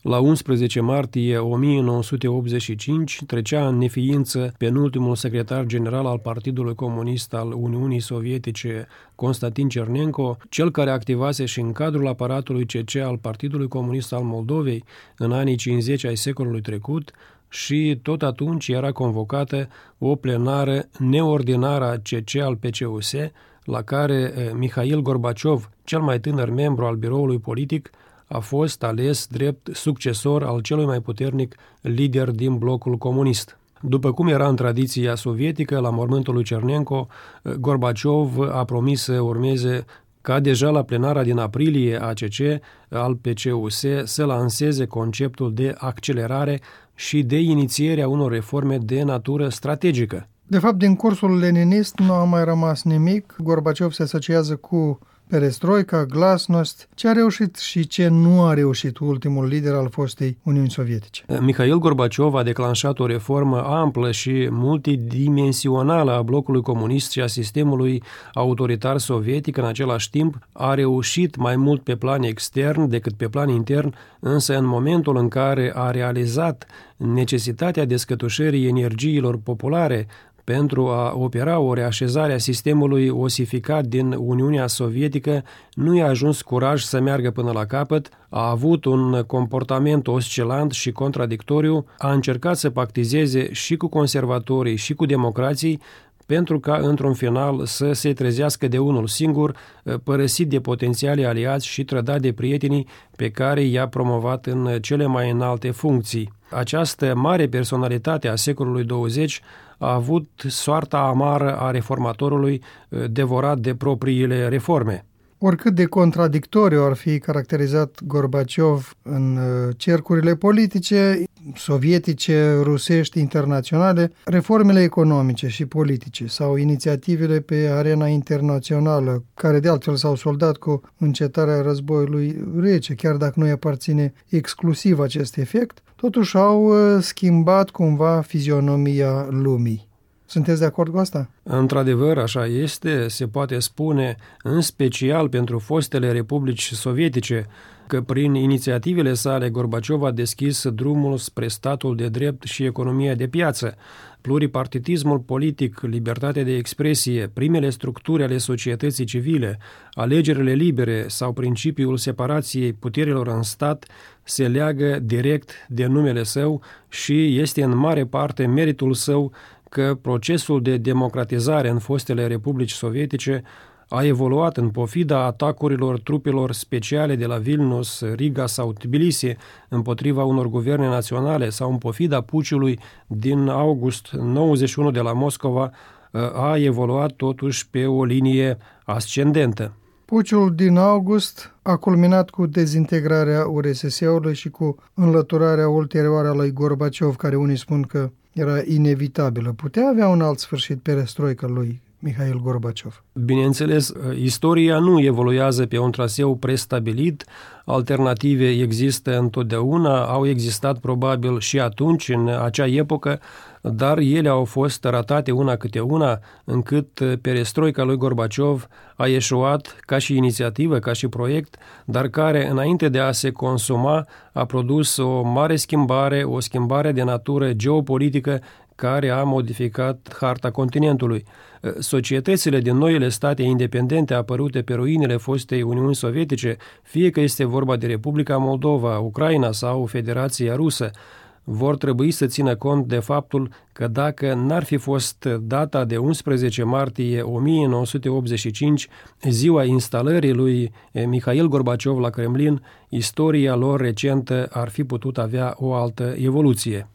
La 11 martie 1985 trecea în neființă penultimul secretar general al Partidului Comunist al Uniunii Sovietice, Constantin Cernenko, cel care activase și în cadrul aparatului CC al Partidului Comunist al Moldovei în anii 50 ai secolului trecut, și tot atunci era convocată o plenară neordinară a CC al PCUS, la care Mihail Gorbaciov, cel mai tânăr membru al biroului politic, a fost ales drept succesor al celui mai puternic lider din blocul comunist. După cum era în tradiția sovietică, la mormântul lui Cernenko, Gorbaciov a promis să urmeze ca deja la plenara din aprilie ACC al PCUS să lanseze conceptul de accelerare și de inițierea unor reforme de natură strategică. De fapt, din cursul leninist nu a mai rămas nimic. Gorbaciov se asociază cu perestroica, glasnost. Ce a reușit și ce nu a reușit ultimul lider al fostei Uniuni Sovietice? Mihail Gorbaciov a declanșat o reformă amplă și multidimensională a blocului comunist și a sistemului autoritar sovietic. În același timp, a reușit mai mult pe plan extern decât pe plan intern, însă în momentul în care a realizat necesitatea descătușării energiilor populare pentru a opera o reașezare a sistemului osificat din Uniunea Sovietică, nu i-a ajuns curaj să meargă până la capăt, a avut un comportament oscilant și contradictoriu, a încercat să pactizeze și cu conservatorii și cu democrații, pentru ca, într-un final, să se trezească de unul singur, părăsit de potențialii aliați și trădat de prietenii pe care i-a promovat în cele mai înalte funcții. Această mare personalitate a secolului 20 a avut soarta amară a reformatorului devorat de propriile reforme. Oricât de contradictoriu ar fi caracterizat Gorbaciov în cercurile politice, sovietice, rusești, internaționale, reformele economice și politice sau inițiativele pe arena internațională, care de altfel s-au soldat cu încetarea războiului rece, chiar dacă nu îi aparține exclusiv acest efect, totuși au schimbat cumva fizionomia lumii. Sunteți de acord cu asta? Într-adevăr, așa este, se poate spune, în special pentru fostele republici sovietice, că prin inițiativele sale Gorbaciov a deschis drumul spre statul de drept și economia de piață. Pluripartitismul politic, libertatea de expresie, primele structuri ale societății civile, alegerile libere sau principiul separației puterilor în stat se leagă direct de numele său și este în mare parte meritul său că procesul de democratizare în fostele republici sovietice a evoluat în pofida atacurilor trupelor speciale de la Vilnius, Riga sau Tbilisi împotriva unor guverne naționale sau în pofida puciului din august 91 de la Moscova, a evoluat totuși pe o linie ascendentă. Puciul din august a culminat cu dezintegrarea URSS-ului și cu înlăturarea ulterioară a lui Gorbaciov, care unii spun că era inevitabilă. Putea avea un alt sfârșit perestroica lui Mihail Gorbaciov? Bineînțeles, istoria nu evoluează pe un traseu prestabilit, alternative există întotdeauna, au existat probabil și atunci, în acea epocă, dar ele au fost ratate una câte una, încât perestroica lui Gorbaciov a eșuat ca și inițiativă, ca și proiect, dar care, înainte de a se consuma, a produs o mare schimbare, o schimbare de natură geopolitică care a modificat harta continentului. Societățile din noile state independente apărute pe ruinele fostei Uniuni Sovietice, fie că este vorba de Republica Moldova, Ucraina sau Federația Rusă, vor trebui să țină cont de faptul că dacă n-ar fi fost data de 11 martie 1985, ziua instalării lui Mihail Gorbaciov la Kremlin, istoria lor recentă ar fi putut avea o altă evoluție.